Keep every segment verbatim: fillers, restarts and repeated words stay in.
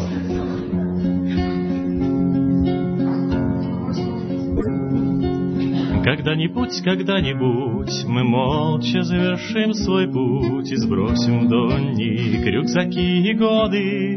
Когда-нибудь, когда-нибудь мы молча завершим свой путь и сбросим вдоль рюкзаки и годы,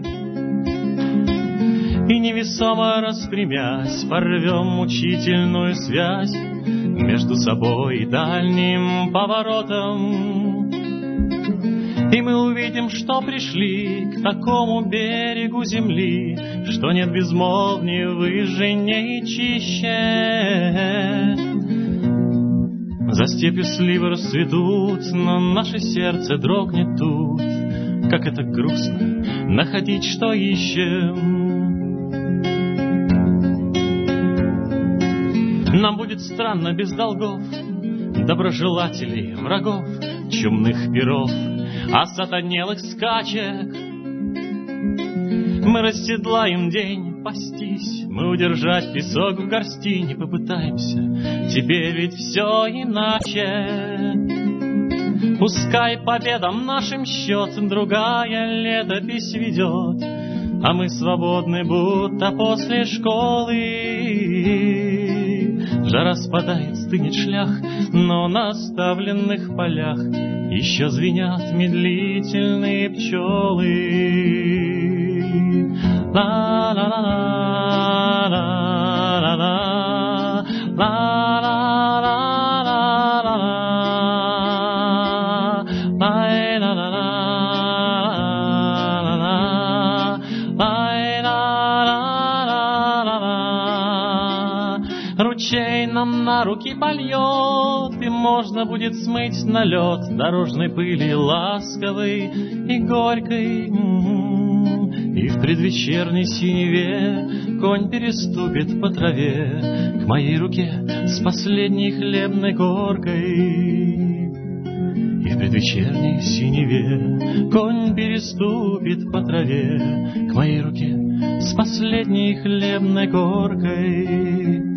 и невесомо распрямясь порвем мучительную связь между собой и дальним поворотом. И мы увидим, что пришли к такому берегу земли, что нет безмолвнее, выжженнее и чище. За степью сливы расцветут, но наше сердце дрогнет тут. Как это грустно находить, что ищем. Нам будет странно без долгов, доброжелателей, врагов, чумных перов, осатанелых скачек. Мы расседлаем день пастись, мы удержать песок в горсти не попытаемся. Теперь ведь все иначе. Пускай победам нашим счет другая летопись ведет, а мы свободны, будто после школы. Жара спадает, стынет шлях, но на оставленных полях еще звенят медлительные пчелы. Ла-ла-ла-ла-ла-ла-ла, ла-ла-ла-ла-ла-ла, лай-ла-ла-ла-ла-ла-ла-ла-ла. Ручей нам на руки польет, и можно будет смыть налет дорожной пыли ласковой и горькой. И в предвечерней синеве конь переступит по траве к моей руке с последней хлебной горкой. И в предвечерней синеве конь переступит по траве к моей руке с последней хлебной горкой.